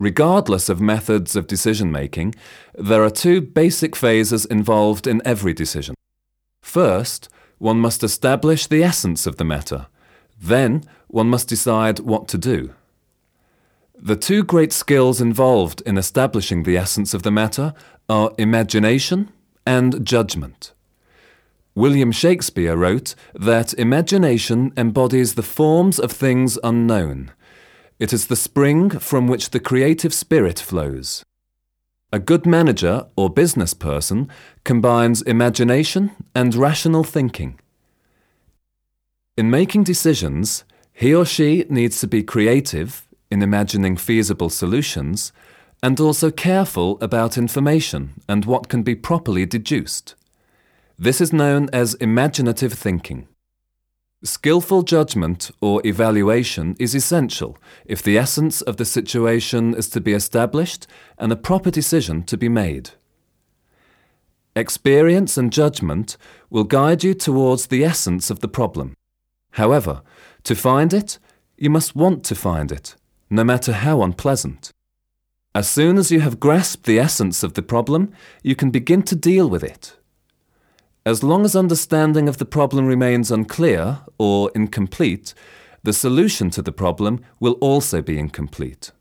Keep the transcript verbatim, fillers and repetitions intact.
Regardless of methods of decision-making, there are two basic phases involved in every decision. First, one must establish the essence of the matter. Then, one must decide what to do. The two great skills involved in establishing the essence of the matter are imagination and judgment. William Shakespeare wrote that imagination embodies the forms of things unknown. It is the spring from which the creative spirit flows. A good manager or business person combines imagination and rational thinking. In making decisions, he or she needs to be creative in imagining feasible solutions and also careful about information and what can be properly deduced. This is known as imaginative thinking. Skillful judgment or evaluation is essential if the essence of the situation is to be established and a proper decision to be made. Experience and judgment will guide you towards the essence of the problem. However, to find it, you must want to find it, no matter how unpleasant. As soon as you have grasped the essence of the problem, you can begin to deal with it. As long as understanding of the problem remains unclear or incomplete, the solution to the problem will also be incomplete.